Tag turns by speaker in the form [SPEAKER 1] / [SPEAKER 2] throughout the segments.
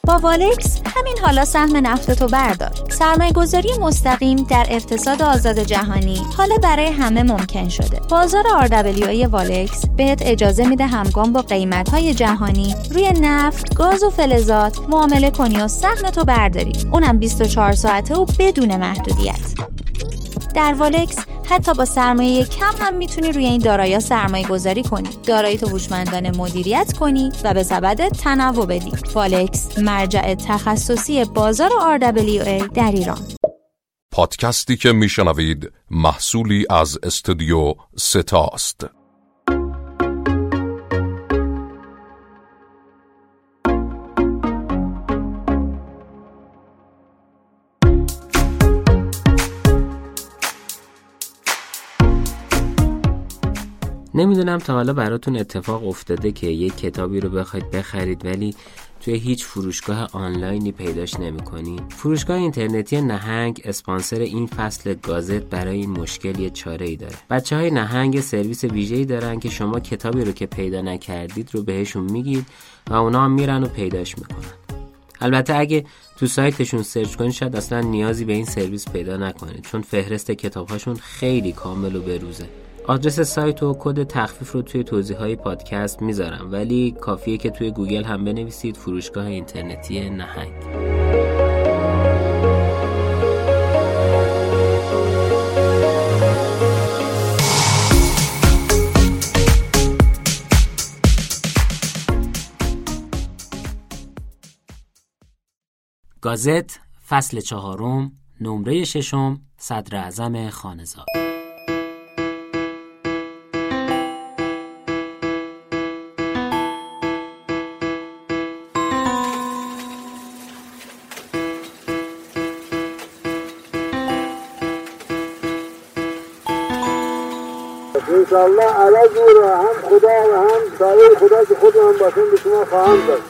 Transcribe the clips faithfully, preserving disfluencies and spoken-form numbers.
[SPEAKER 1] با والکس همین حالا سهم نفتتو بردار. سرمایه گذاری مستقیم در اقتصاد آزاد جهانی حالا برای همه ممکن شده. بازار آر دبلیو ای والکس بهت اجازه میده همگام با قیمت‌های جهانی روی نفت، گاز و فلزات معامله کنی و سهمتو برداری. اونم بیست و چهار ساعته و بدون محدودیت. در والکس حتی با سرمایه کم هم میتونی روی این دارایی‌ها سرمایه گذاری کنی، دارایی‌تو هوشمندانه مدیریت کنی و به سبدت تنوع بدی. والکس مرجع تخصصی بازار آر دبلیو ای در ایران.
[SPEAKER 2] پادکستی که میشنوید محصولی از استودیو ستاست.
[SPEAKER 3] نمیدونم تا حالا براتون اتفاق افتاده که یک کتابی رو بخواید بخرید ولی توی هیچ فروشگاه آنلاینی پیداش نمی‌کنید. فروشگاه اینترنتی نهنگ اسپانسر این فصل گازت برای این مشکل یه چاره‌ای داره. بچه‌های نهنگ سرویس ویژه‌ای دارن که شما کتابی رو که پیدا نکردید رو بهشون میگید و اونا هم میرن و پیداش میکنن. البته اگه تو سایتشون سرچ کنید شاید اصلا نیازی به این سرویس پیدا نکنید چون فهرست کتاب‌هاشون خیلی کامل و بروزه. آدرس سایت و کد تخفیف رو توی توضیح‌های پادکست میذارم ولی کافیه که توی گوگل هم بنویسید فروشگاه اینترنتی نهنگ. گازت فصل چهارم نمره ششم صدر اعظم خانه‌زاد.
[SPEAKER 4] انشاءالله عوضی رو هم خدا و هم سایه خدا که خود هم باشن به شما خواهم داد.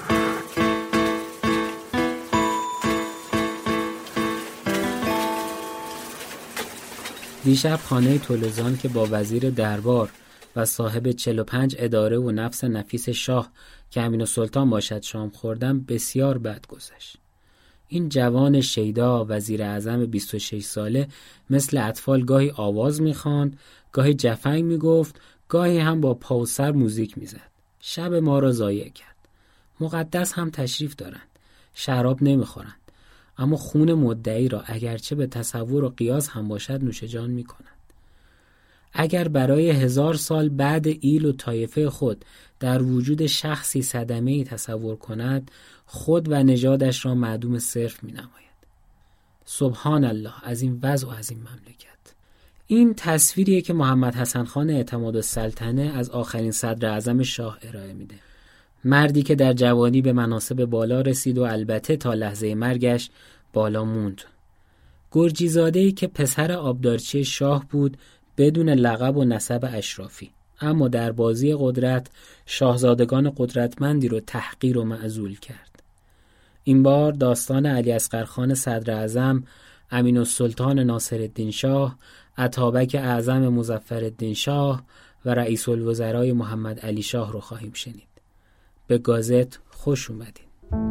[SPEAKER 3] دیشب خانه طلزان که با وزیر دربار و صاحب چهل و پنج اداره و نفس نفیس شاه که امین‌السلطان باشد شام خوردم بسیار بد گذشت. این جوان شیدا وزیر اعظم بیست و شش ساله مثل اطفال گاهی آواز میخواند، گاهی جفنگ میگفت، گاهی هم با پا و سر موزیک میزد. شب ما را ضایع کرد. مقدس هم تشریف دارند. شراب نمیخورند. اما خون مدعی را اگرچه به تصور و قیاس هم باشد نوش جان میکنند. اگر برای هزار سال بعد ایل و طایفه خود در وجود شخصی صدمه‌ای تصور کند خود و نژادش را معدوم صرف می نماید. سبحان الله از این وضع و از این مملکت. این تصویریه که محمد حسن خان اعتمادالسلطنه از آخرین صدر اعظم شاه ارائه میده. مردی که در جوانی به مناصب بالا رسید و البته تا لحظه مرگش بالا موند. گرجیزاده‌ای که پسر آبدارچی شاه بود بدون لقب و نسب اشرافی، اما در بازی قدرت شاهزادگان قدرتمندی رو تحقیر و معزول کرد. این بار داستان علی اصغر خان صدر اعظم، امین‌السلطان ناصرالدین شاه، اتابک اعظم مظفرالدین شاه و رئیس الوزرای محمد علی شاه رو خواهیم شنید. به گازت خوش اومدین.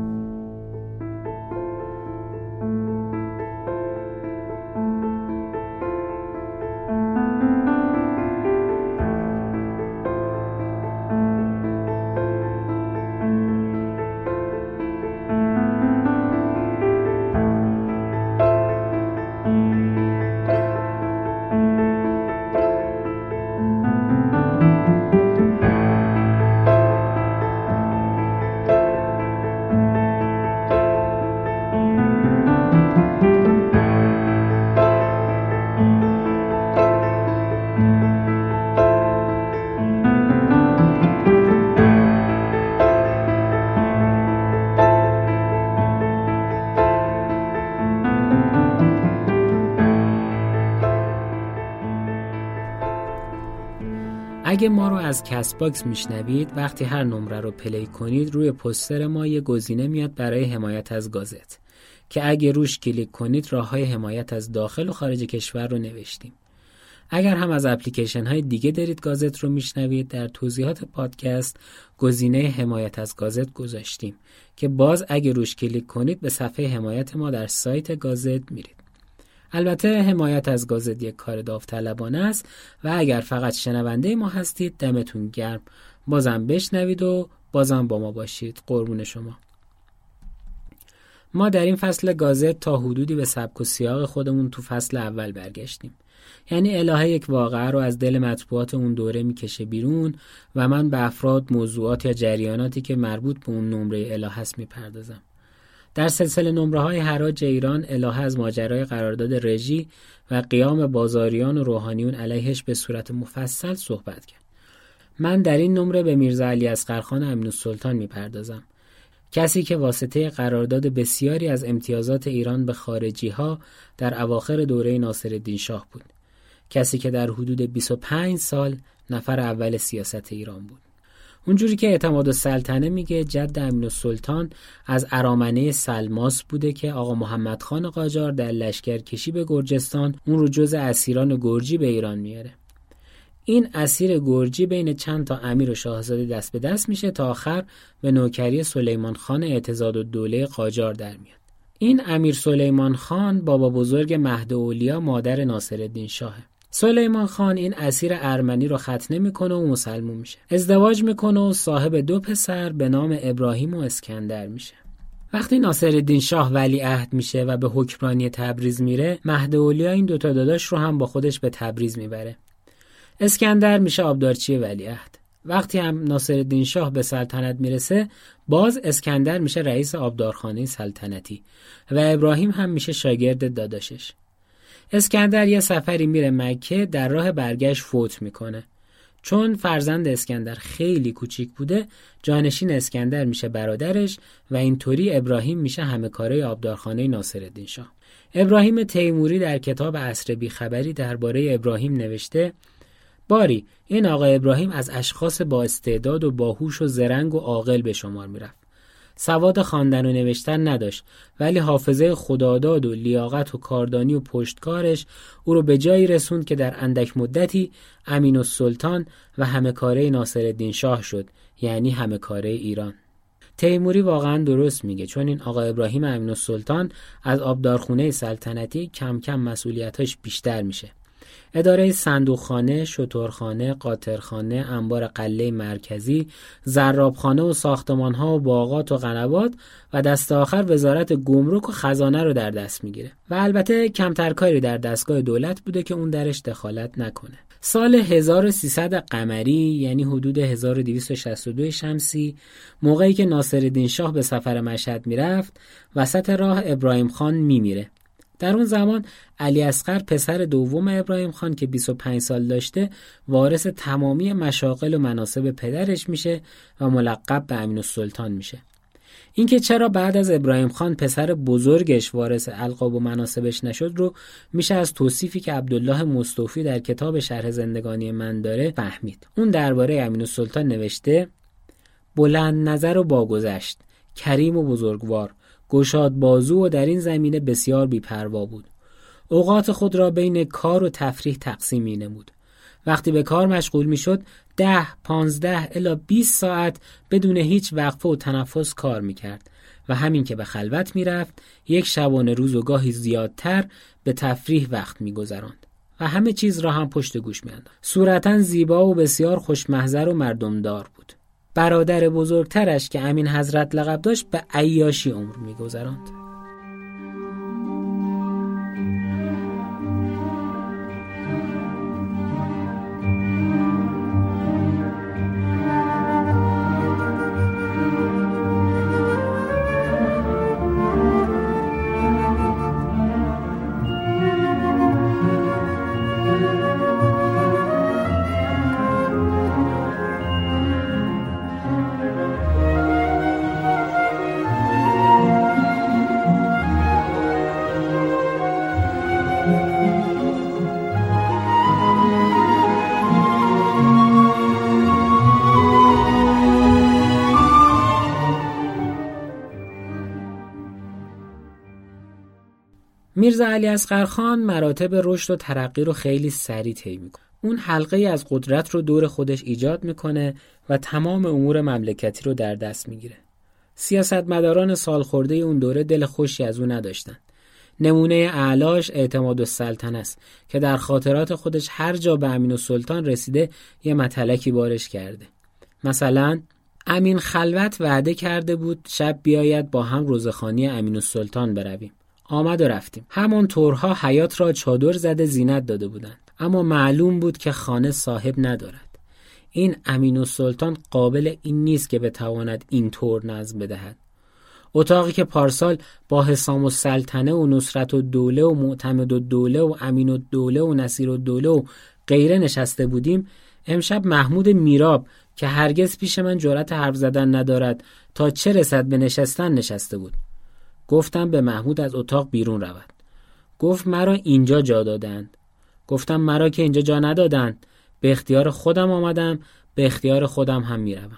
[SPEAKER 3] اگه ما رو از کست باکس میشنوید وقتی هر نمره رو پلی کنید روی پوستر ما یه گزینه میاد برای حمایت از گازت که اگه روش کلیک کنید راه‌های حمایت از داخل و خارج کشور رو نوشتیم. اگر هم از اپلیکیشن های دیگه دارید گازت رو میشنوید، در توضیحات پادکست گزینه حمایت از گازت گذاشتیم که باز اگه روش کلیک کنید به صفحه حمایت ما در سایت گازت میرید. البته حمایت از گازت یک کار داوطلبانه است و اگر فقط شنونده ما هستید دمتون گرم. بازم بشنوید و بازم با ما باشید. قربون شما. ما در این فصل گازت تا حدودی به سبک و سیاق خودمون تو فصل اول برگشتیم. یعنی الهه یک واقعه رو از دل مطبوعات اون دوره میکشه بیرون و من به افراد، موضوعات یا جریاناتی که مربوط به اون نمره الهه است میپردازم. در سلسله نمره‌های حراج ایران، الهه از ماجرای قرارداد رژی و قیام بازاریان و روحانیون علیهش به صورت مفصل صحبت کرد. من در این نمره به میرزا علی اصغرخان امین‌السلطان میپردازم. کسی که واسطه قرارداد بسیاری از امتیازات ایران به خارجی‌ها در اواخر دوره ناصرالدین شاه بود. کسی که در حدود بیست و پنج سال نفر اول سیاست ایران بود. اونجوری که اعتماد السلطنه میگه جد امین‌السلطان از ارامنه سلماس بوده که آقا محمد خان قاجار در لشکر کشی به گرجستان اون رو جز اسیران گرجی به ایران میاره. این اسیر گرجی بین چند تا امیر و شاهزاده دست به دست میشه تا آخر به نوکری سلیمان خان اعتضاد الدوله قاجار در میاد. این امیر سلیمان خان بابا بزرگ مهد اولیا مادر ناصرالدین شاهه. سلیمان خان این اسیر ارمنی رو ختنه میکنه و مسلمون میشه. ازدواج میکنه و صاحب دو پسر به نام ابراهیم و اسکندر میشه. وقتی ناصرالدین شاه ولیعهد میشه و به حکمرانی تبریز میره، مهد اولیا این دوتا داداش رو هم با خودش به تبریز میبره. اسکندر میشه آبدارچی ولیعهد. وقتی هم ناصرالدین شاه به سلطنت میرسه، باز اسکندر میشه رئیس آبدارخانه سلطنتی و ابراهیم هم میشه شاگرد داداشش. اسکندر یه سفری میره مکه، در راه برگشت فوت میکنه. چون فرزند اسکندر خیلی کوچیک بوده، جانشین اسکندر میشه برادرش و اینطوری ابراهیم میشه همه کاره آبدارخانه ناصرالدین شاه. ابراهیم تیموری در کتاب عصر بیخبری درباره ابراهیم نوشته: باری این آقا ابراهیم از اشخاص با استعداد و باهوش و زرنگ و عاقل به شمار میرفت. سواد خواندن و نوشتن نداشت، ولی حافظه خداداد و لیاقت و کاردانی و پشتکارش او رو به جایی رسوند که در اندک مدتی امین‌السلطان و همه کاره ناصرالدین شاه شد، یعنی همه کاره ایران. تیموری واقعا درست میگه، چون این آقا ابراهیم امین‌السلطان از آبدارخونه سلطنتی کم کم مسئولیتاش بیشتر میشه. اداره صندوقخانه، شترخانه، قاطرخانه، انبار قلعه مرکزی، زرابخانه و ساختمان‌ها و باغات و قنوات و دست آخر وزارت گمرک و خزانه رو در دست میگیره. و البته کمتر کاری در دستگاه دولت بوده که اون درش دخالت نکنه. سال هزار و سیصد قمری، یعنی حدود هزار و دویست و شصت و دو شمسی، موقعی که ناصرالدین شاه به سفر مشهد میرفت، وسط راه ابراهیم خان میمیره. در اون زمان علی اصغر پسر دوم ابراهیم خان که بیست و پنج سال داشته وارث تمامی مشاغل و مناصب پدرش میشه و ملقب به امین‌السلطان میشه. اینکه چرا بعد از ابراهیم خان پسر بزرگش وارث القاب و مناصبش نشد رو میشه از توصیفی که عبدالله مصطفی در کتاب شرح زندگانی من داره فهمید. اون درباره امین‌السلطان نوشته: بلند نظر و باگذشت، کریم و بزرگوار، گشاد بازو و در این زمینه بسیار بی‌پروا بود. اوقات خود را بین کار و تفریح تقسیم می‌نمود. وقتی به کار مشغول می‌شد، ده، پانزده الی بیست ساعت بدون هیچ وقفه و تنفس کار می‌کرد و همین که به خلوت می‌رفت، یک شبانه روز و گاهی زیادتر به تفریح وقت می‌گذراند و همه چیز را هم پشت گوش می‌انداخت. صورتاً زیبا و بسیار خوشمحضر و مردمدار بود. برادر بزرگترش که امین حضرت لقب داشت به عیاشی عمر می‌گذراند. میرزا علی اصغر خان مراتب رشد و ترقی رو خیلی سریع طی میکنه. اون حلقه از قدرت رو دور خودش ایجاد میکنه و تمام امور مملکتی رو در دست میگیره. سیاستمداران سالخورده اون دوره دل خوشی از اون نداشتن. نمونه اعلاش اعتمادالسلطنه است که در خاطرات خودش هر جا به امین‌السلطان رسیده یه متلکی بارش کرده. مثلا امین خلوت وعده کرده بود شب بیاید با هم روزخوانی امین‌السلطان برویم. آمد و رفتیم. همون طورها حیات را چادر زده زینت داده بودند، اما معلوم بود که خانه صاحب ندارد. این امین‌السلطان قابل این نیست که بتواند این طور نظم بدهد. اتاقی که پارسال با حسام السلطنه و نصرت الدوله و معتمد الدوله و امین الدوله و نصیر الدوله و غیره نشسته بودیم، امشب محمود میراب که هرگز پیش من جرأت حرف زدن ندارد تا چه رسد به نشستن نشسته بود. گفتم به محمود از اتاق بیرون رود. گفت مرا اینجا جا دادند. گفتم مرا که اینجا جا ندادند، به اختیار خودم آمدم، به اختیار خودم هم میروم.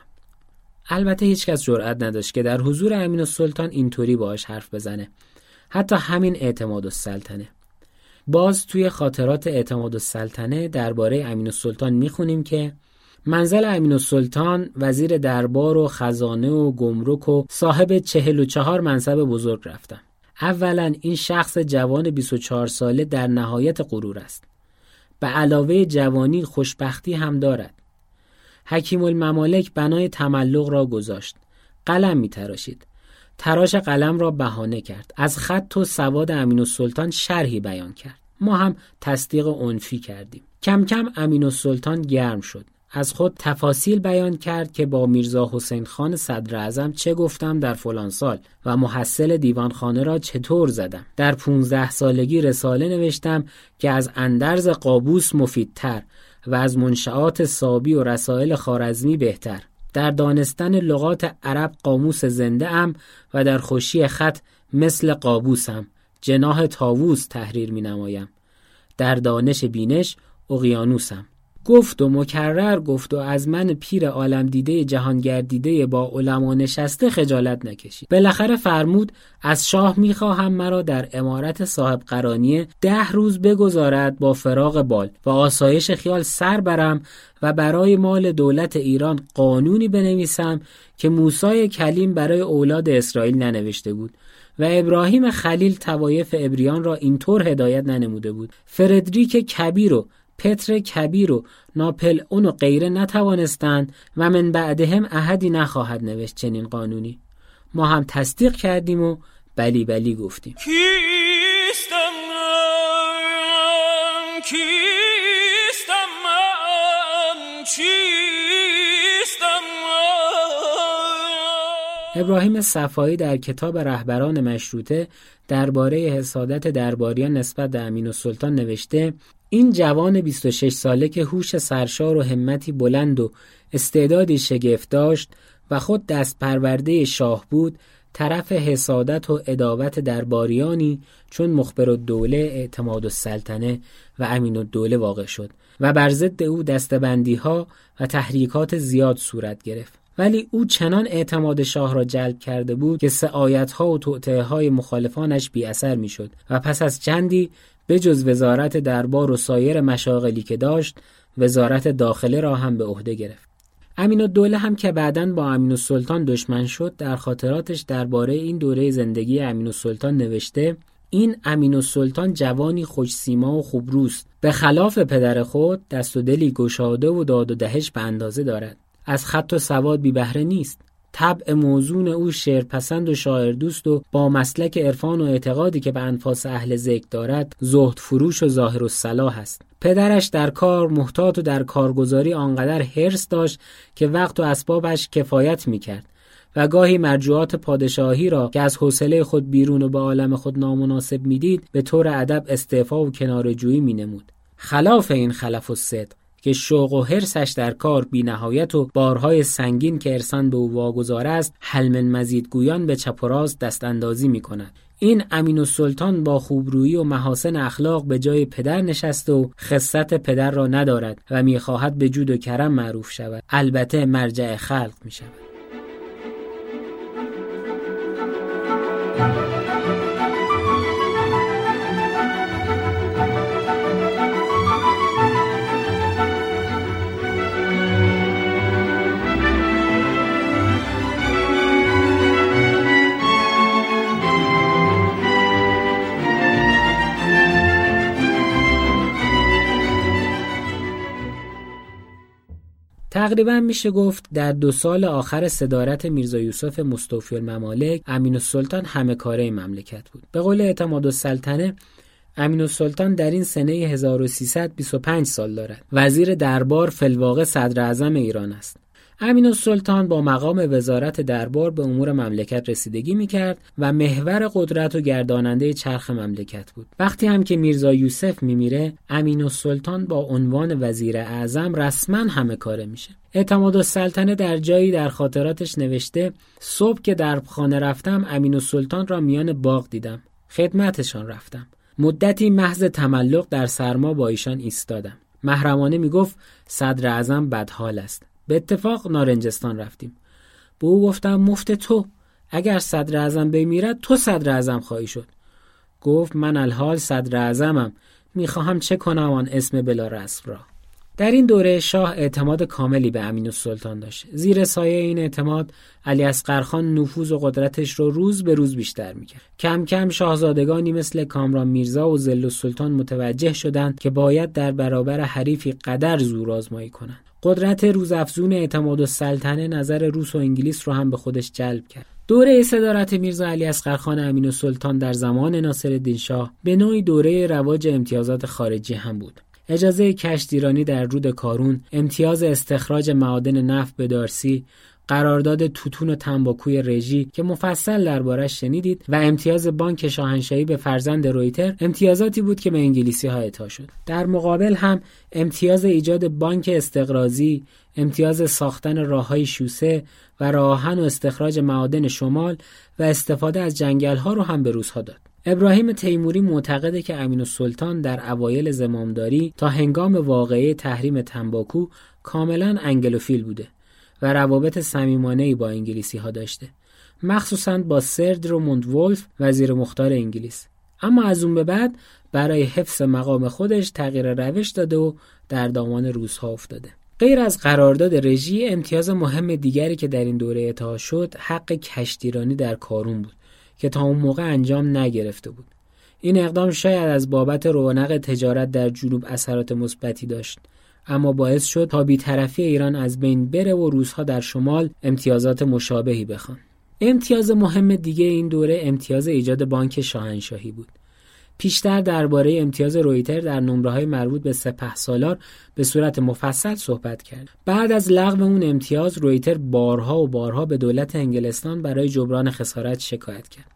[SPEAKER 3] البته هیچ کس جرئت نداشت که در حضور امین‌السلطان اینطوری باهاش حرف بزنه، حتی همین اعتمادالسلطنه. باز توی خاطرات اعتمادالسلطنه درباره امین‌السلطان میخونیم که منزل امین‌السلطان وزیر دربار و خزانه و گمرک و صاحب چهل و چهار منصب بزرگ رفتم. اولا این شخص جوان بیست و چهار ساله در نهایت غرور است. به علاوه جوانی خوشبختی هم دارد. حکیم الممالک بنای تملق را گذاشت. قلم می تراشید. تراش قلم را بهانه کرد. از خط و سواد امین‌السلطان شرحی بیان کرد. ما هم تصدیق عنفی کردیم. کم کم امین‌السلطان گرم شد. از خود تفاصیل بیان کرد که با میرزا حسین خان صدر اعظم چه گفتم در فلان سال و محصل دیوانخانه را چطور زدم. در پونزده سالگی رساله نوشتم که از اندرز قابوس مفیدتر و از منشآت صابی و رسائل خوارزمی بهتر. در دانستن لغات عرب قاموس زنده ام و در خوشی خط مثل قابوسم، جناح طاووس تحریر می نمایم. در دانش بینش اقیانوسم. گفت و مکرر گفت و از من پیر عالم دیده جهان گردیده با علما نشسته خجالت نکشید. بالاخره فرمود از شاه میخواهم مرا در امارت صاحب قرانیه ده روز بگذارد با فراغ بال و آسایش خیال سر برم و برای مال دولت ایران قانونی بنویسم که موسی کلیم برای اولاد اسرائیل ننوشته بود و ابراهیم خلیل طوایف عبریان را اینطور هدایت ننموده بود. فردریک کبیر و پتر کبیر و ناپل اون و غیره نتوانستند و من بعدهم احدی نخواهد نوشت چنین قانونی. ما هم تصدیق کردیم و بلی بلی گفتیم.
[SPEAKER 5] کیستم من کیستم من چیستم من.
[SPEAKER 3] ابراهیم صفایی در کتاب رهبران مشروطه درباره حسادت درباریان نسبت به امین‌السلطان نوشته این جوان بیست و شش ساله که هوش سرشار و همتی بلند و استعدادی شگفت داشت و خود دست پرورده شاه بود، طرف حسادت و عداوت درباریانی چون مخبرالدوله اعتمادالسلطنه و امین‌الدوله واقع شد و بر ضد او دستبندی‌ها و تحریکات زیاد صورت گرفت. ولی او چنان اعتماد شاه را جلب کرده بود که سعایت‌ها و توطئه‌های مخالفانش بی اثر می‌شد و پس از چندی به جز وزارت دربار و سایر مشاغلی که داشت، وزارت داخله را هم به عهده گرفت. امین‌الدوله هم که بعداً با امین‌السلطان دشمن شد، در خاطراتش درباره این دوره زندگی امین‌السلطان نوشته این امین‌السلطان جوانی خوش سیما و خوبروست، به خلاف پدر خود دست و دلی گشاده و داد و دهش به اندازه دارد. از خط و سواد بی بهره نیست. طبع موزون او شعرپسند و شاعر دوست و با مسلک عرفان و اعتقادی که به انفاس اهل ذکر دارد زهد فروش و ظاهر الصلاح است. پدرش در کار محتاط و در کارگزاری آنقدر حرص داشت که وقت و اسبابش کفایت میکرد و گاهی مرجوعات پادشاهی را که از حوصله خود بیرون و به عالم خود نامناسب میدید به طور ادب استعفا و کناره‌جویی مینمود. خلاف این خلف الصدق که شوق و حرصش در کار بی نهایت و بارهای سنگین که ارسان به او واگذار است حل من مزید گویان به چپ و راست دست اندازی می کند. این امین‌السلطان با خوبرویی و محاسن اخلاق به جای پدر نشسته و خصت پدر را ندارد و می خواهد به جود و کرم معروف شود، البته مرجع خلق می شود. تقریبا میشه گفت در دو سال آخر صدارت میرزا یوسف مستوفی الممالک امین‌السلطان همه کاره مملکت بود. به قول اعتمادالسلطنه امین‌السلطان در این سنه هزار و سیصد و بیست و پنج سال دارد. وزیر دربار فی‌الواقع صدر اعظم ایران است. امین‌السلطان با مقام وزارت دربار به امور مملکت رسیدگی می‌کرد و محور قدرت و گرداننده چرخ مملکت بود. وقتی هم که میرزا یوسف میمیره، امین‌السلطان با عنوان وزیر اعظم رسما همه کاره میشه. اعتمادالسلطنه در جایی در خاطراتش نوشته: صبح که در خانه رفتم امین‌السلطان را میان باغ دیدم. خدمتشان رفتم. مدتی محض تملق در سرما با ایشان ایستادم. محرمانه میگفت صدر اعظم بدحال است. به اتفاق نارنجستان رفتیم. به او گفتم مفت تو، اگر صدر اعظم بمیرد تو صدر اعظم خواهی شد. گفت من الحال صدر اعظمم، میخواهم چه کنم آن اسم بلا رسم را. در این دوره شاه اعتماد کاملی به امین‌السلطان داشت. زیر سایه این اعتماد علیاصغرخان نفوذ و قدرتش رو روز به روز بیشتر میکرد. کم کم شاهزادگانی مثل کامران میرزا و ظل‌السلطان متوجه شدند که باید در برابر حریفی قدر زور آزمایی کنند. قدرت روزافزون اعتمادالسلطنه نظر روس و انگلیس رو هم به خودش جلب کرد. دوره صدارت میرزا علیاصغرخان امین‌السلطان در زمان ناصرالدین شاه به نوعی دوره رواج امتیازات خارجی هم بود. اجازه کشتیرانی در رود کارون، امتیاز استخراج معادن نفت به دارسی، قرارداد توتون و تنباکوی رژی که مفصل دربارش شنیدید و امتیاز بانک شاهنشاهی به فرزند رویتر امتیازاتی بود که به انگلیسی ها اعطا شد. در مقابل هم امتیاز ایجاد بانک استقراضی، امتیاز ساختن راههای شوسه و راه آهن و استخراج معادن شمال و استفاده از جنگل ها رو هم به روس‌ها داد. ابراهیم تیموری معتقده که امین‌السلطان در اوایل زمامداری تا هنگام واقعه تحریم تنباکو کاملا انگلوفیل بوده و روابط صمیمانه‌ای با انگلیسی ها داشته، مخصوصاً با سر دروموند ولف وزیر مختار انگلیس. اما از اون به بعد برای حفظ مقام خودش تغییر روش داده و در دامان روس ها افتاده. غیر از قرارداد رژی، امتیاز مهم دیگری که در این دوره اعطا شد حق کشتیرانی در کارون بود که تا اون موقع انجام نگرفته بود. این اقدام شاید از بابت رونق تجارت در جنوب اثرات مثبتی داشت، اما باعث شد تا بی‌طرفی ایران از بین بره و روس‌ها در شمال امتیازات مشابهی بخوان. امتیاز مهم دیگه این دوره امتیاز ایجاد بانک شاهنشاهی بود. پیشتر درباره امتیاز رویتر در نمره‌های مربوط به سپهسالار به صورت مفصل صحبت کرد. بعد از لغو اون امتیاز، رویتر بارها و بارها به دولت انگلستان برای جبران خسارت شکایت کرد.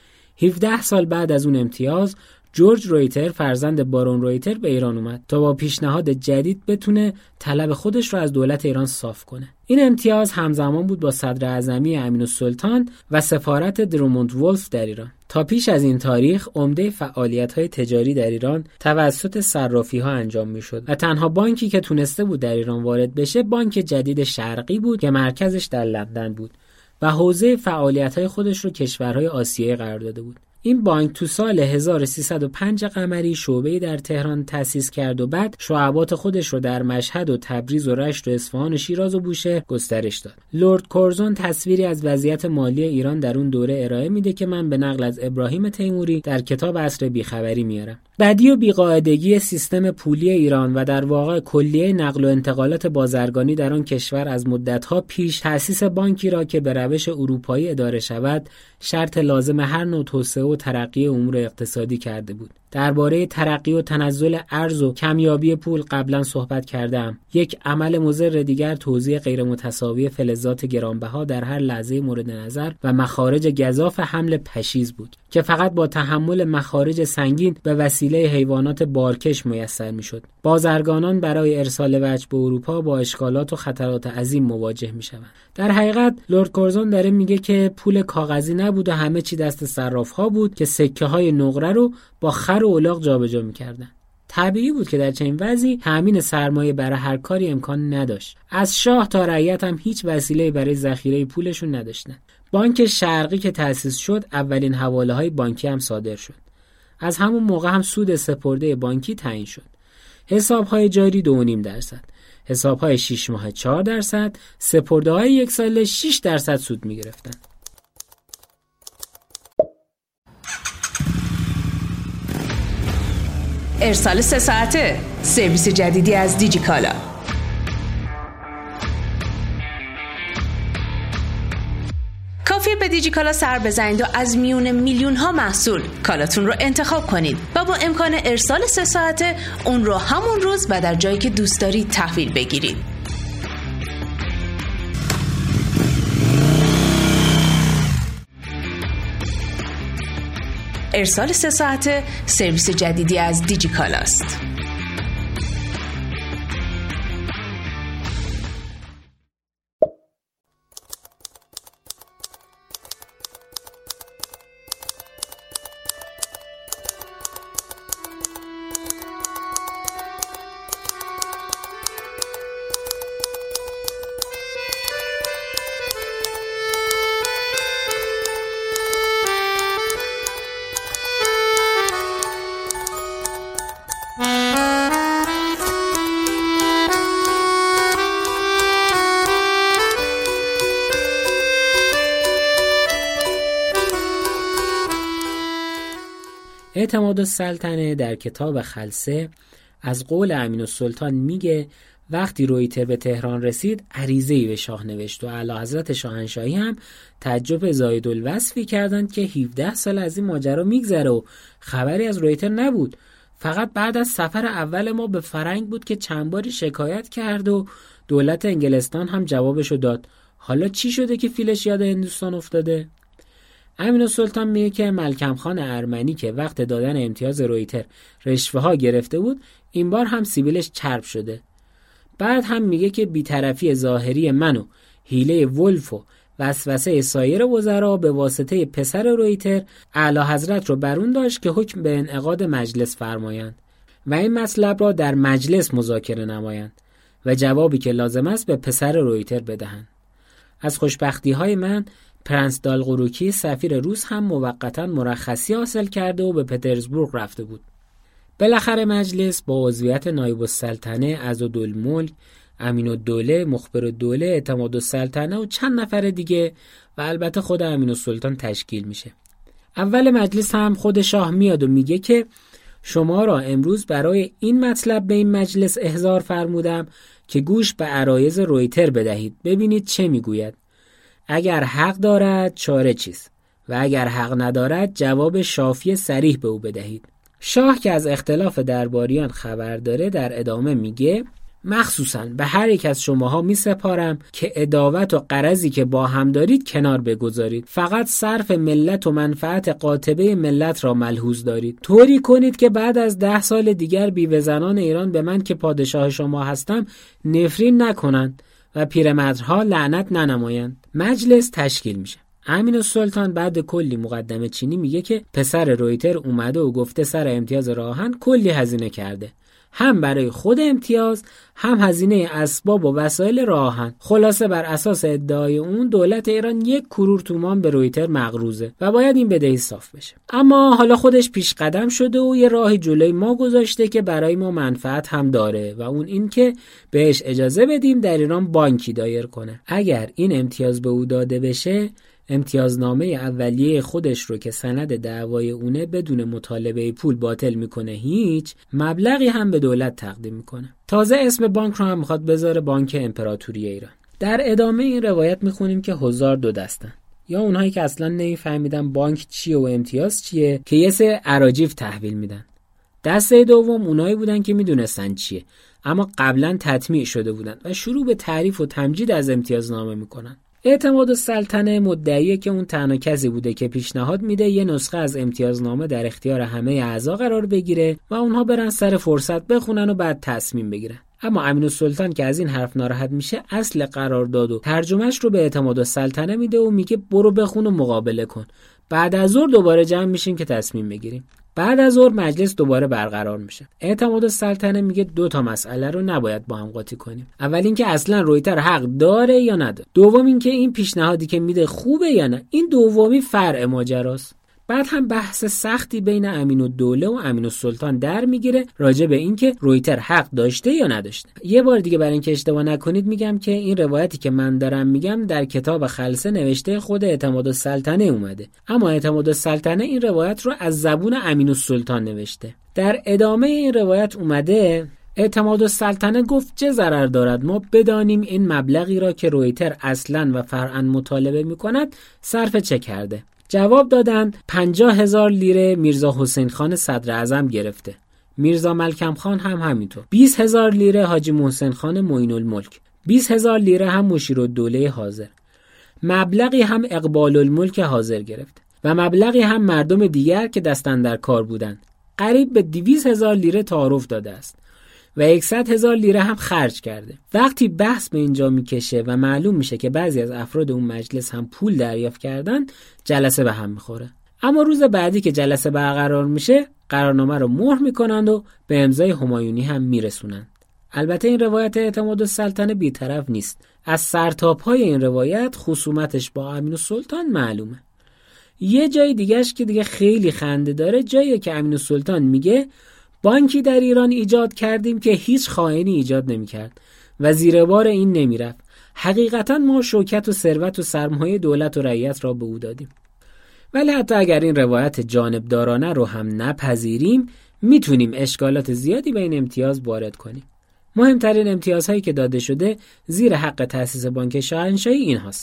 [SPEAKER 3] هفده سال بعد از اون امتیاز، جورج رویتر فرزند بارون رویتر به ایران اومد تا با پیشنهاد جدید بتونه طلب خودش رو از دولت ایران صاف کنه. این امتیاز همزمان بود با صدر اعظمی امین‌السلطان و سفارت دروموند ولف در ایران. تا پیش از این تاریخ عمده فعالیت‌های تجاری در ایران توسط صرافی‌ها انجام می‌شد و تنها بانکی که تونسته بود در ایران وارد بشه بانک جدید شرقی بود که مرکزش در لندن بود و حوزه فعالیت‌های خودش رو کشورهای آسیایی قرار داده بود. این بانک تو سال هزار و سیصد و پنج قمری شعبه‌ای در تهران تأسیس کرد و بعد شعبات خودش رو در مشهد و تبریز و رشت و اصفهان و شیراز و بوشهر گسترش داد. لرد کورزون تصویری از وضعیت مالی ایران در اون دوره ارائه میده که من به نقل از ابراهیم تیموری در کتاب عصر بیخبری میارم. بدی و بیقاعدگی سیستم پولی ایران و در واقع کلیه نقل و انتقالات بازرگانی در آن کشور از مدت‌ها پیش تأسیس بانکی را که به روش اروپایی اداره شود شرط لازم هر نوع توسعه و ترقی امور اقتصادی کرده بود. درباره ترقی و تنزل ارز و کمیابی پول قبلا صحبت کردم. یک عمل مضر دیگر توزیع غیر متساوی فلزات گرانبها در هر لحظه مورد نظر و مخارج گزاف حمل پشیز بود که فقط با تحمل مخارج سنگین به وسیله حیوانات بارکش میسر میشد. بازرگانان برای ارسال وجه به اروپا با اشکالات و خطرات عظیم مواجه میشوند. در حقیقت لرد کورزون داره میگه که پول کاغذی نبود و همه چی دست صراف‌ها بود که سکه های نقره رو با خر و الاغ جابجا می‌کردن. طبیعی بود که در چنین وضعی تأمین سرمایه برای هر کاری امکان نداشت. از شاه تا رعیت هم هیچ وسیله‌ای برای ذخیره پولشون نداشتن. بانک شرقی که تأسیس شد، اولین حواله‌های بانکی هم صادر شد. از همون موقع هم سود سپرده بانکی تعیین شد. حساب‌های جاری دو و نیم درصد، حساب‌های شش ماه چهار درصد، سپرده‌های یک ساله شش درصد سود می‌گرفتن.
[SPEAKER 6] ارسال سه ساعته، سرویس جدیدی از دیجیکالا. کافیه به دیجیکالا سر بزنید و از میون میلیون ها محصول کالاتون رو انتخاب کنید و با امکان ارسال سه ساعته اون رو همون روز و در جایی که دوست دارید تحویل بگیرید. ارسال سه ساعته سرویس جدیدی از دیجیکالا است.
[SPEAKER 3] اعتمادالسلطنه در کتاب خلسه از قول امین‌السلطان میگه وقتی رویتر به تهران رسید عریضه‌ای به شاه نوشت و اعلیحضرت شاهنشاهی هم تعجب زایدالوصفی کردند که هفده سال از این ماجرا میگذره و خبری از رویتر نبود. فقط بعد از سفر اول ما به فرنگ بود که چند باری شکایت کرد و دولت انگلستان هم جوابشو داد. حالا چی شده که فیلش یاد هندوستان افتاده؟ امین‌السلطان میگه که ملکم خان ارمنی که وقت دادن امتیاز رویتر رشوه ها گرفته بود این بار هم سیبیلش چرب شده. بعد هم میگه که بی‌طرفی ظاهری من و حیله ولف و وسوسه سایر وزرا به واسطه پسر رویتر اعلیحضرت رو برون داشت که حکم به انعقاد مجلس فرمایند و این مطلب را در مجلس مذاکره نمایند و جوابی که لازم است به پسر رویتر بدهند. از خوشبختی های من پرنس دالقروکی سفیر روس هم موقتا مرخصی حاصل کرده و به پترزبورگ رفته بود. بالاخره مجلس با عضویت نایب السلطنه، عضدالملک، امین‌الدوله، مخبرالدوله، اعتمادالسلطنه و چند نفر دیگه و البته خود امین‌السلطان تشکیل میشه. اول مجلس هم خود شاه میاد و میگه که شما را امروز برای این مطلب به این مجلس احضار فرمودم که گوش به عرایض رویتر بدهید، ببینید چه میگوید. اگر حق دارد چاره چیست و اگر حق ندارد جواب شافی صریح به او بدهید. شاه که از اختلاف درباریان خبر داره در ادامه میگه مخصوصاً به هر یک از شماها می سپارم که عداوت و غرضی که با هم دارید کنار بگذارید، فقط صرف ملت و منفعت قاطبه ملت را ملحوظ دارید. طوری کنید که بعد از ده سال دیگر بیوه زنان ایران به من که پادشاه شما هستم نفرین نکنند و پیرمردها لعنت ننمایند. مجلس تشکیل میشه. امین‌السلطان بعد کلی مقدمه چینی میگه که پسر رویتر اومده و گفته سر امتیاز راهن کلی هزینه کرده، هم برای خود امتیاز هم هزینه اسباب و وسایل راهن. خلاصه بر اساس ادعای اون دولت ایران یک کرور تومان به رویتر مقروضه و باید این بدهی صاف بشه. اما حالا خودش پیش قدم شده و یه راهی جلوی ما گذاشته که برای ما منفعت هم داره و اون این که بهش اجازه بدیم در ایران بانکی دایر کنه. اگر این امتیاز به او داده بشه امتیازنامه اولیه خودش رو که سند دعوای اونه بدون مطالبه پول باطل میکنه، هیچ مبلغی هم به دولت تقدیم میکنه. تازه اسم بانک رو هم میخواد بذاره بانک امپراتوری ایران. در ادامه این روایت میخونیم که حضار دو دستن، یا اونهایی که اصلا نمیفهمیدن بانک چیه و امتیاز چیه که یه سه اراجیف تحویل میدن. دسته دوم اونایی بودن که میدونستن چیه اما قبلا تطمیع شده بودن و شروع به تعریف و تمجید از امتیازنامه میکنن. اعتمادالسلطنه مدعیه که اون تنها کسی بوده که پیشنهاد میده یه نسخه از امتیازنامه در اختیار همه اعضا قرار بگیره و اونها برن سر فرصت بخونن و بعد تصمیم بگیرن. اما امین‌السلطان که از این حرف ناراحت میشه اصل قرارداد و ترجمهش رو به اعتمادالسلطنه میده و میگه برو بخون و مقابله کن، بعد از ظهر دوباره جمع میشیم که تصمیم بگیریم. بعد از ظهر مجلس دوباره برقرار میشه. اعتمادالسلطنه میگه دو تا مسئله رو نباید با هم قاطی کنیم. اول اینکه اصلا رویتر حق داره یا نداره. دوم اینکه این پیشنهادی که میده خوبه یا نه. این دومی فرع ماجراست. بعد هم بحث سختی بین امین‌الدوله و امین‌السلطان در میگیره راجع به اینکه رویتر حق داشته یا نداشته. یه بار دیگه برای اینکه اشتباه نکنید میگم که این روایتی که من دارم میگم در کتاب خلسه نوشته خود اعتمادالسلطنه اومده، اما اعتمادالسلطنه این روایت رو از زبون امین‌السلطان نوشته. در ادامه این روایت اومده اعتمادالسلطنه گفت چه ضرر دارد ما بدانیم این مبلغی را که رویتر اصلاً و فرعاً مطالبه می کند صرف چه کرده. جواب دادند پنجاه هزار لیره میرزا حسین خان صدر اعظم گرفته، میرزا ملکم خان هم همینطور، بیست هزار لیره حاجی محسن خان معین الملک، بیست هزار لیره هم مشیرالدوله حاضر، مبلغی هم اقبال الملک حاضر گرفت و مبلغی هم مردم دیگر که دستن در کار بودند. قریب به دویست هزار لیره تعارف داده است و صد هزار لیره هم خرج کرده. وقتی بحث به اینجا میکشه و معلوم میشه که بعضی از افراد اون مجلس هم پول دریافت کردن، جلسه به هم میخوره. اما روز بعدی که جلسه برقرار میشه، قرارنامه رو مهر میکنند و به امضای همایونی هم میرسونند. البته این روایت اعتمادالسلطنه بی‌طرف نیست. از سرتاپ‌های این روایت خصومتش با امین‌السلطان معلومه. یه جای دیگهش که دیگه خیلی خنده داره، جایی که امین‌السلطان میگه بانکی در ایران ایجاد کردیم که هیچ خائنی ایجاد نمی‌کرد و زیر بار این نمی‌رفت. حقیقتاً ما شوکت و ثروت و سرمایه دولت و رعیت را به او دادیم. ولی حتی اگر این روایت جانبدارانه رو هم نپذیریم، میتونیم اشکالات زیادی به این امتیاز وارد کنیم. مهمترین امتیازهایی که داده شده زیر حق تأسیس بانک شاهنشاهی این هاست: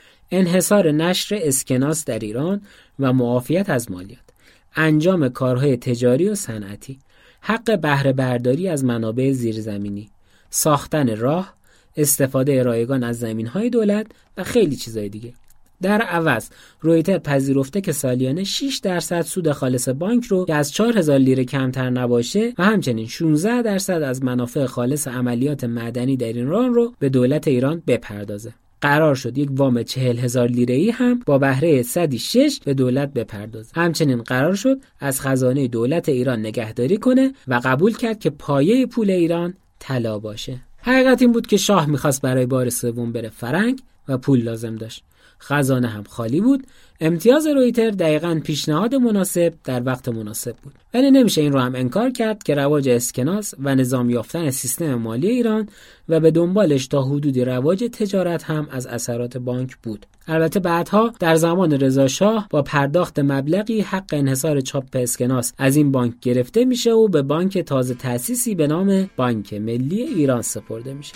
[SPEAKER 3] انحصار نشر اسکناس در ایران و معافیت از مالیات، انجام کارهای تجاری و صنعتی، حق بهره برداری از منابع زیرزمینی، ساختن راه، استفاده رایگان از زمینهای دولت و خیلی چیزای دیگه. در عوض رویتر پذیرفته که سالیانه شش درصد سود خالص بانک رو که از چهار هزار لیره کمتر نباشه و همچنین شانزده درصد از منافع خالص عملیات معدنی در ایران رو به دولت ایران بپردازه. قرار شد یک وام چهل هزار لیره‌ای هم با بهره صد و شش به دولت بپردازه. همچنین قرار شد از خزانه دولت ایران نگهداری کنه و قبول کرد که پایه پول ایران طلا باشه. حقیقت این بود که شاه می‌خواست برای بار سوم بره فرنگ و پول لازم داشت. خزانه هم خالی بود. امتیاز رویتر دقیقاً پیشنهاد مناسب در وقت مناسب بود. ولی نمیشه این رو هم انکار کرد که رواج اسکناس و نظام یافتن سیستم مالی ایران و به دنبالش تا حدودی رواج تجارت هم از اثرات بانک بود. البته بعدها در زمان رضا شاه با پرداخت مبلغی حق انحصار چاپ اسکناس از این بانک گرفته میشه و به بانک تازه تأسیسی به نام بانک ملی ایران سپرده میشه.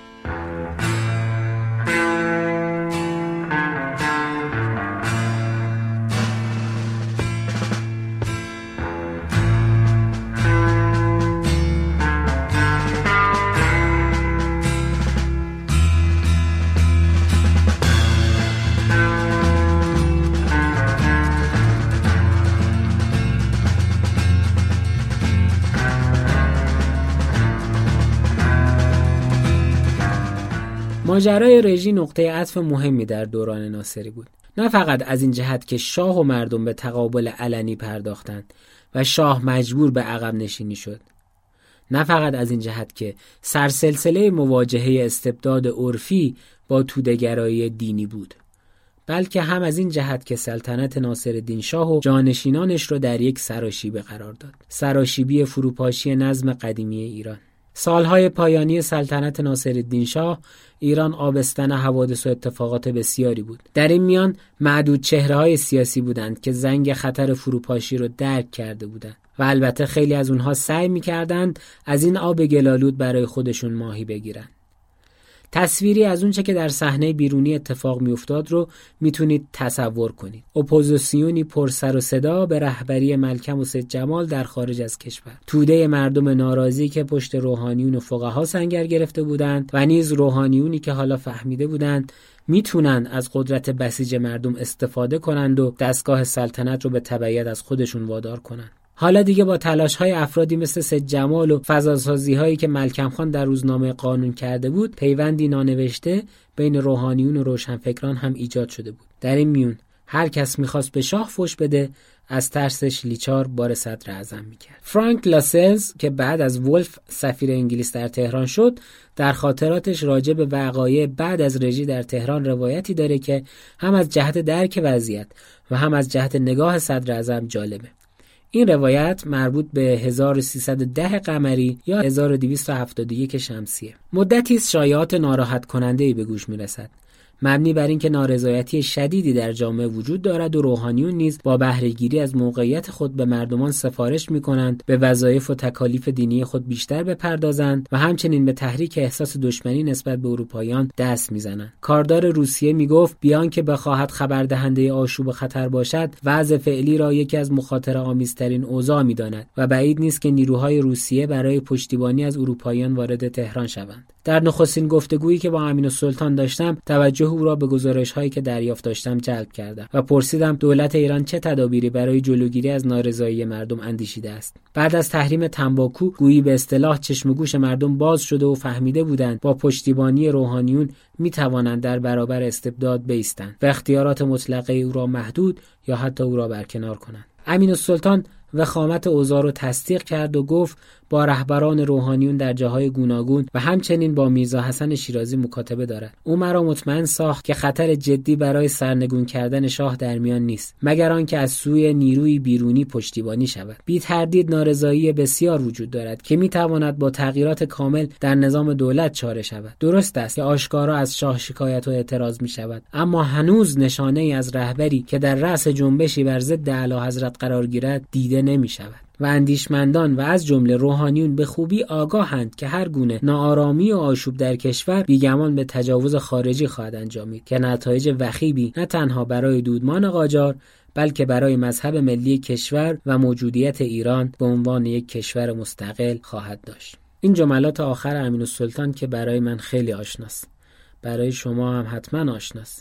[SPEAKER 3] ماجرای رژی نقطه عطف مهمی در دوران ناصری بود. نه فقط از این جهت که شاه و مردم به تقابل علنی پرداختند و شاه مجبور به عقب نشینی شد. نه فقط از این جهت که سرسلسله مواجهه استبداد عرفی با توده‌گرایی دینی بود، بلکه هم از این جهت که سلطنت ناصرالدین شاه و جانشینانش رو در یک سراشیبی قرار داد. سراشیبی فروپاشی نظم قدیمی ایران. سالهای پایانی سلطنت ناصرالدین شاه ایران آبستن حوادث و اتفاقات بسیاری بود. در این میان معدود چهره‌های سیاسی بودند که زنگ خطر فروپاشی رو درک کرده بودند و البته خیلی از اونها سعی می‌کردند از این آب گلالود برای خودشون ماهی بگیرن. تصویری از اون چه که در صحنه بیرونی اتفاق میافتاد رو میتونید تصور کنید. اپوزیسیونی پر سر و صدا به رهبری ملکم و سید جمال در خارج از کشور. توده مردم ناراضی که پشت روحانیون و فقها سنگر گرفته بودند و نیز روحانیونی که حالا فهمیده بودند میتونن از قدرت بسیج مردم استفاده کنند و دستگاه سلطنت رو به تبعیت از خودشون وادار کنند. حالا دیگه با تلاش‌های افرادی مثل سید جمال و فضاسازی‌هایی که ملکم خان در روزنامه قانون کرده بود، پیوندی نانوشته بین روحانیون و روشنفکران هم ایجاد شده بود. در این میون هر کس می‌خواست به شاه فوش بده، از ترسش لیچار بار صدر اعظم می‌کرد. فرانک لاسلز که بعد از ولف سفیر انگلیس در تهران شد، در خاطراتش راجع به وقایع بعد از رژی در تهران روایتی داره که هم از جهت درک وضعیت و هم از جهت نگاه صدر اعظم جالبه. این روایت مربوط به هزار و سیصد و ده قمری یا هزار و دویست و هفتاد و یک شمسیه. مدتی است شایعات ناراحت کننده‌ای به گوش میرسد. مبنی بر اینکه نارضایتی شدیدی در جامعه وجود دارد و روحانیون نیز با بهره‌گیری از موقعیت خود به مردمان سفارش می‌کنند به وظایف و تکالیف دینی خود بیشتر بپردازند و همچنین به تحریک احساس دشمنی نسبت به اروپاییان دست می‌زنند. کاردار روسیه میگفت بیان که بخواهد خبر دهنده آشوب خطر باشد، وضع فعلی را یکی از مخاطره آمیزترین اوضاع می‌داند و بعید نیست که نیروهای روسیه برای پشتیبانی از اروپاییان وارد تهران شوند. در نخستین گفتگویی که با امین‌السلطان داشتم، توجه او را به گزارش‌هایی که دریافت داشتم جلب کردم و پرسیدم دولت ایران چه تدابیری برای جلوگیری از نارضایی مردم اندیشیده است. بعد از تحریم تنباکو، گویی به اصطلاح چشم و گوش مردم باز شده و فهمیده بودند با پشتیبانی روحانیون می توانند در برابر استبداد بایستند و اختیارات مطلقه او را محدود یا حتی او را برکنار کنند. امین‌السلطان وخامت اوضاع را تصدیق کرد و گفت با رهبران روحانیون در جاهای گوناگون و همچنین با میرزا حسن شیرازی مکاتبه دارد. او مرا مطمئن ساخت که خطر جدی برای سرنگون کردن شاه در میان نیست، مگر آنکه از سوی نیروی بیرونی پشتیبانی شود. بی تردید نارضایی بسیار وجود دارد که می تواند با تغییرات کامل در نظام دولت چاره شود. درست است که آشکارا از شاه شکایت و اعتراض می شود، اما هنوز نشانه ای از رهبری که در رأس جنبشی بر ضد اعلیحضرت قرار گیرد دیده نمی شود. و اندیشمندان و از جمله روحانیون به خوبی آگاهند که هر گونه ناآرامی و آشوب در کشور بیگمان به تجاوز خارجی خواهد انجامید که نتایج وخیمی نه تنها برای دودمان قاجار بلکه برای مذهب ملی کشور و موجودیت ایران به عنوان یک کشور مستقل خواهد داشت. این جملات آخر امین‌السلطان که برای من خیلی آشناست، برای شما هم حتما آشناست.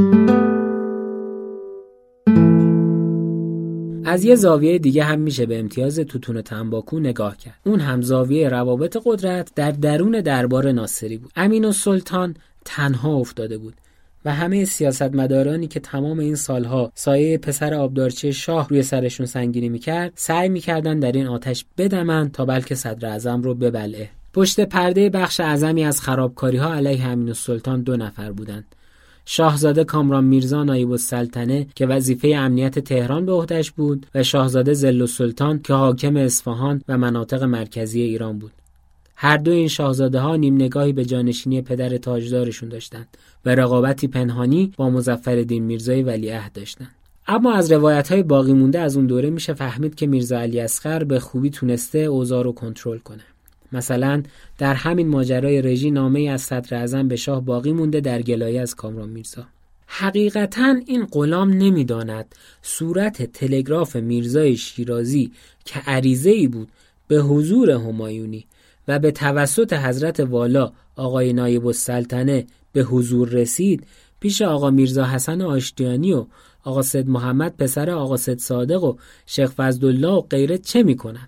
[SPEAKER 3] از یه زاویه دیگه هم میشه به امتیاز توتون تنباکو نگاه کرد. اون هم زاویه روابط قدرت در درون دربار ناصری بود. امین‌السلطان تنها افتاده بود و همه سیاستمدارانی که تمام این سالها سایه پسر آبدارچی شاه روی سرشون سنگینی میکرد سعی میکردن در این آتش بدمن تا بلکه صدر اعظم رو ببلعه. پشت پرده بخش اعظمی از خرابکاری‌ها علیه امین‌السلطان دو نفر بودند: شاهزاده کامران میرزا نایب السلطنه که وظیفه امنیت تهران به عهده‌اش بود و شاهزاده ظل‌السلطان که حاکم اصفهان و مناطق مرکزی ایران بود. هر دو این شاهزاده ها نیم نگاهی به جانشینی پدر تاجدارشون داشتند و رقابتی پنهانی با مظفرالدین میرزای ولیعهد داشتند. اما از روایت‌های باقی مونده از اون دوره میشه فهمید که میرزا علی اصغر به خوبی تونسته اوضاع رو کنترل کنه. مثلا در همین ماجرای رژی نامه‌ای از صدر اعظم به شاه باقی مونده در گلایه از کامران میرزا. حقیقتاً این غلام نمیداند صورت تلگراف میرزای شیرازی که عریضه‌ای بود به حضور همایونی و به توسط حضرت والا آقای نایب السلطنه به حضور رسید پیش آقا میرزا حسن آشتیانی و آقا سید محمد پسر آقا سید صادق و شیخ فضلالله و غیره چه میکنند؟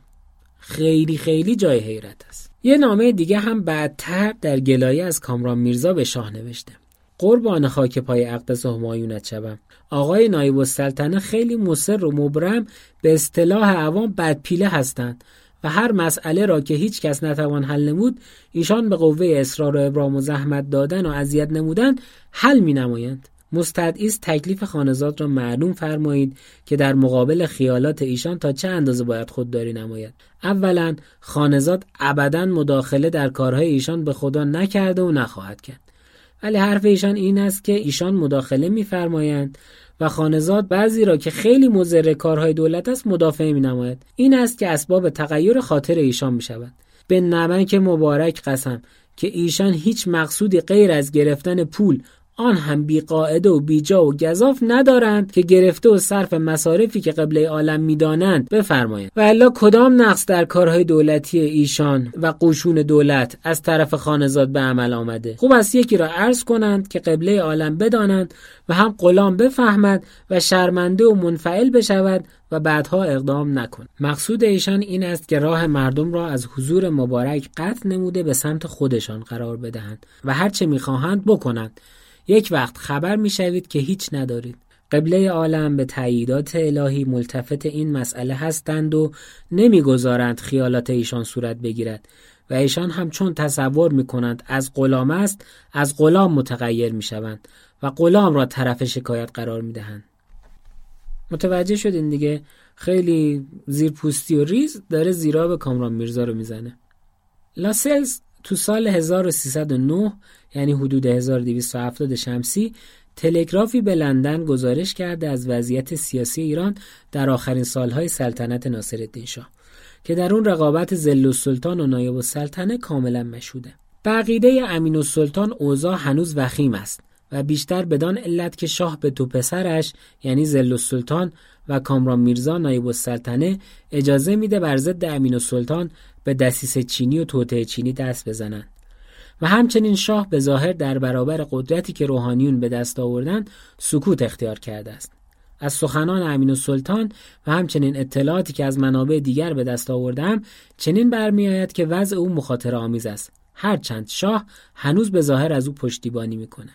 [SPEAKER 3] خیلی خیلی جای حیرت است. یه نامه دیگه هم بعدتر در گلایه از کامران میرزا به شاه نوشته: قربان خاک پای اقدس همایونت شوم. آقای نایب السلطنه خیلی مصر و مبرم به اصطلاح عوام بدپیله هستند و هر مسئله را که هیچ کس نتوان حل نمود ایشان به قوه اصرار و ابرام و زحمت دادن و اذیت نمودن حل می نمایند. مستدعی است تکلیف خانزاد را معلوم فرمایید که در مقابل خیالات ایشان تا چه اندازه باید خودداری نماید. اولا خانزاد ابداً مداخله در کارهای ایشان به خدا نکرده و نخواهد کرد، ولی حرف ایشان این است که ایشان مداخله می‌فرمایند و خانزاد بعضی را که خیلی مضر کارهای دولت است مدافع می‌نماید. این است که اسباب تغییر خاطر ایشان می‌شود. به نمک مبارک قسم که ایشان هیچ مقصودی غیر از گرفتن پول، آن هم بی قاعده و بی جا و گزاف ندارند که گرفته و صرف مصارفی که قبله عالم میدانند بفرمایند. و الا کدام نقص در کارهای دولتی ایشان و قشون دولت از طرف خانزاد به عمل آمده؟ خوب است یکی را عرض کنند که قبله عالم بدانند و هم غلام بفهمد و شرمنده و منفعل بشود و بعدها اقدام نکن. مقصود ایشان این است که راه مردم را از حضور مبارک قطع نموده به سمت خودشان قرار بدهند و هر چه میخواهند بکنند. یک وقت خبر میشوید که هیچ ندارید. قبله عالم به تأییدات الهی ملتفت این مسئله هستند و نمیگذارند خیالات ایشان صورت بگیرد و ایشان هم چون تصور میکنند از غلام است از غلام متغیر میشوند و غلام را طرف شکایت قرار میدهند. متوجه شدین دیگه؟ خیلی زیرپوستی و ریز داره زیرا به کامران میرزا رو میزنه. لاسلز تو سال هزار و سیصد و نه یعنی حدود هزار و دویست و هفتاد شمسی تلگرافی به لندن گزارش کرده از وضعیت سیاسی ایران در آخرین سالهای سلطنت ناصرالدین شاه که در اون رقابت ظل‌السلطان و نایب السلطنه کاملا مشهوده. به عقیده امین‌السلطان اوضاع هنوز وخیم است و بیشتر بدان علت که شاه به دو پسرش یعنی ظل‌السلطان و کامران میرزا نایب السلطنه اجازه میده بر ضد امین‌السلطان به دسیسه چینی و توطئه چینی دست بزنن و همچنین شاه به ظاهر در برابر قدرتی که روحانیون به دست آوردن سکوت اختیار کرده است. از سخنان امین‌السلطان و همچنین اطلاعاتی که از منابع دیگر به دست آوردم چنین برمیآید که وضع او مخاطره آمیز است، هرچند شاه هنوز به ظاهر از او پشتیبانی میکنه.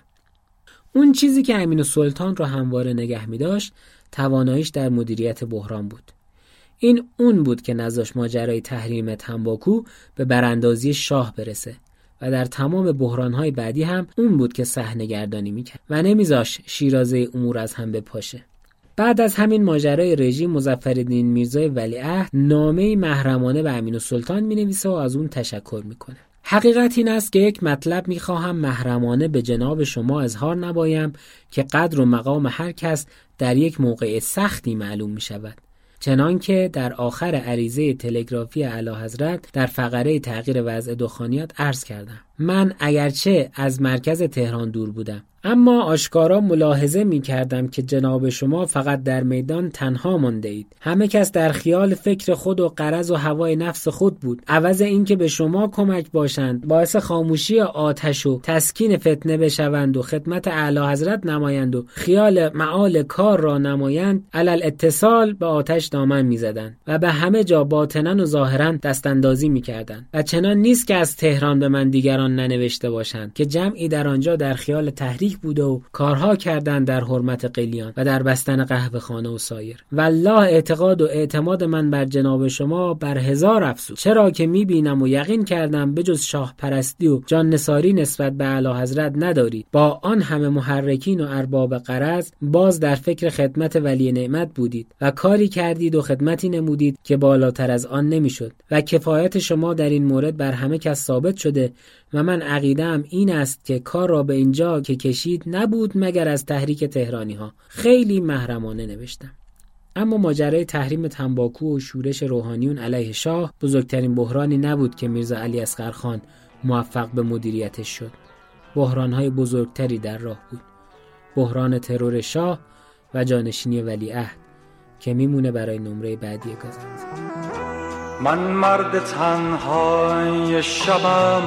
[SPEAKER 3] اون چیزی که امین‌السلطان را همواره نگه می‌داشت تواناییش در مدیریت بحران بود. این اون بود که نذاشت ماجرای تحریم تنباکو به براندازی شاه برسه و در تمام بحران‌های بعدی هم اون بود که صحنه‌گردانی می‌کرد و نمیذاشت شیرازه امور از هم بپاشه. بعد از همین ماجرای رژیم مظفرالدین میرزای ولیعهد نامه‌ای محرمانه به امین‌السلطان می‌نویسه و از اون تشکر می‌کنه. حقیقت این است که یک مطلب می‌خواهم محرمانه به جناب شما اظهار نبایم که قدر و مقام هر کس در یک موقع سختی معلوم می‌شود. چنان که در آخر عریضه تلگرافی اعلیحضرت در فقره تغییر وضع دخانیات عرض کردم. من اگرچه از مرکز تهران دور بودم اما آشکارا ملاحظه می کردم که جناب شما فقط در میدان تنها مانده اید. همه کس در خیال فکر خود و غرض و هوای نفس خود بود. عوض اینکه به شما کمک باشند باعث خاموشی آتش و تسکین فتنه بشوند و خدمت اعلیحضرت نمایند و خیال معال کار را نمایند، علل اتصال به آتش دامن می زدند و به همه جا باطناً و ظاهراً دستاندازی می کردند. و چنان نیست که از تهران به من دیگران ننوشته باشند که جمعی در آنجا در خیال تحریک بوده و کارها کردند در حرمت قلیان و در بستن قهوه خانه و سایر. والله اعتقاد و اعتماد من بر جناب شما بر هزار افزود، چرا که میبینم و یقین کردم بجز شاه پرستی و جان نثاری نسبت به اعلیحضرت ندارید. با آن همه محرکین و ارباب غرض باز در فکر خدمت ولی نعمت بودید و کاری کردید و خدمتی نمودید که بالاتر از آن نمیشد و کفایت شما در این مورد بر همه کس ثابت شده و من عقیده‌ام این است که کار را به اینجا که کشید نبود مگر از تحریک تهرانی ها. خیلی محرمانه نوشتم. اما ماجرای تحریم تنباکو و شورش روحانیون علیه شاه بزرگترین بحرانی نبود که میرزا علی اصغرخان موفق به مدیریتش شد. بحران‌های بزرگتری در راه بود. بحران ترور شاه و جانشینی ولیعهد که میمونه برای نمره بعدی گازت.
[SPEAKER 7] من مرد تنهای شبم،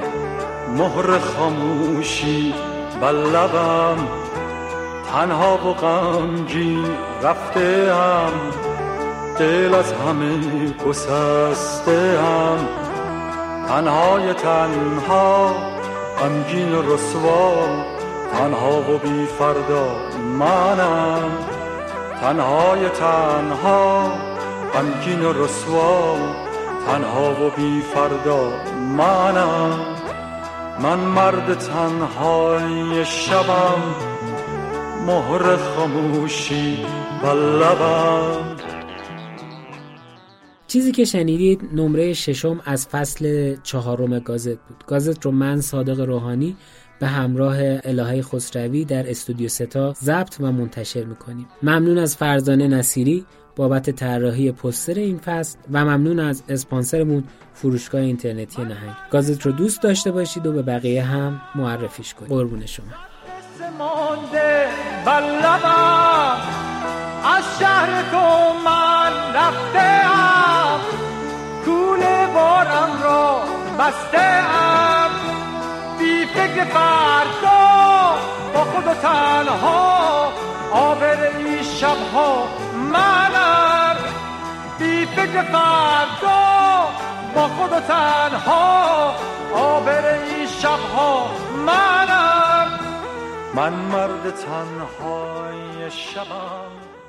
[SPEAKER 7] مهر خاموشی بر لبم، تنها و غمگین رفته‌ام، دل از همه گسسته ام، تنهای تنها غمگین و رسوا، تنها و بی فردا منم، تنهای تنها غمگین و رسوا، تنها و بی فردا منم. من مرد تنهای شبم، مهر خاموشی بر لبم.
[SPEAKER 3] چیزی که شنیدید نمره ششم از فصل چهارم گازت بود. گازت رو من صادق روحانی به همراه الهه خسروی در استودیو ستا ضبط و منتشر میکنیم. ممنون از فرزانه نصیری بابت طراحی پوستر این فصل و ممنون از اسپانسرمون فروشگاه اینترنتی نهنگ. گازت رو دوست داشته باشید و به بقیه هم معرفیش کنید. قربون شما.
[SPEAKER 5] از شهر تو من رفته‌ام، کوله بارم را بسته‌ام، بی فکر فردا با خود و تنها، آبر این شبها منم، بی فکر فردا با خود و تنها، آبر این شبها منم.
[SPEAKER 7] من مرد تنهای شبم،